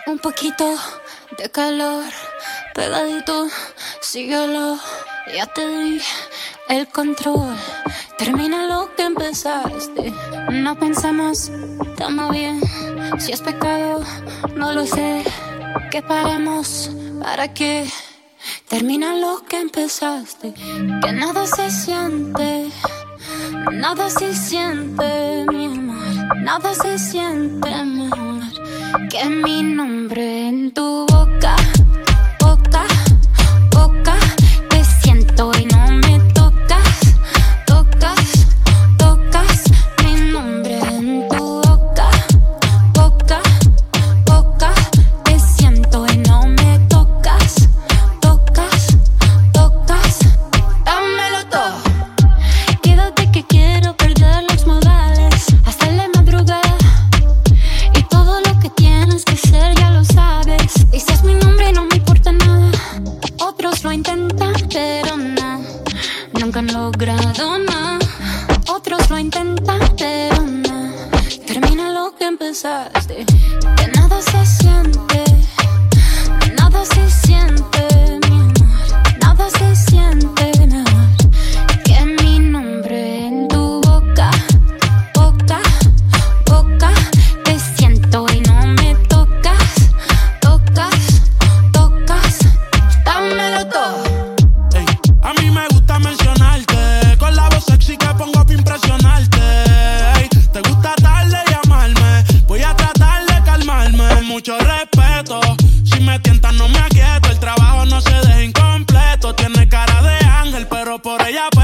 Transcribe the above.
Un poquito de calor, pegadito, síguelo. Ya te di el control. Termina lo que empezaste. No pensamos, estamos bien. Si es pecado, no lo sé. Que paremos, ¿para qué? Termina lo que empezaste. Que nada se siente, mi amor. Nada se siente mejor que mi nombre en tu boca, boca, boca. Te siento y no me tocas, tocas, tocas. Mi nombre en tu boca, boca, boca. Te siento y no me tocas, tocas, tocas. Dámelo todo. Quédate que quiero perder los modales hasta la madrugada. Y todo lo que tienes que ser ya lo sabes. Dices mi nombre y no me importa nada. Otros lo intentan pero no, nunca han logrado nada. Otros lo intentan pero no. Termina lo que empezaste. Que nada se siente, nada se siente, mi amor. Nada se siente mejor que mi nombre en tu boca, boca, boca. Te siento y no me tocas, tocas, tocas. Dámelo todo. Ey, a mí me gusta mencionarte, con la voz sexy que pongo para impresionarte. Ey, te gusta tarde llamarme, voy a tratar de calmarme. Mucho respeto, si me tientas no me aquieto. El trabajo no se deja incompleto. Tiene cara de ángel, pero por ella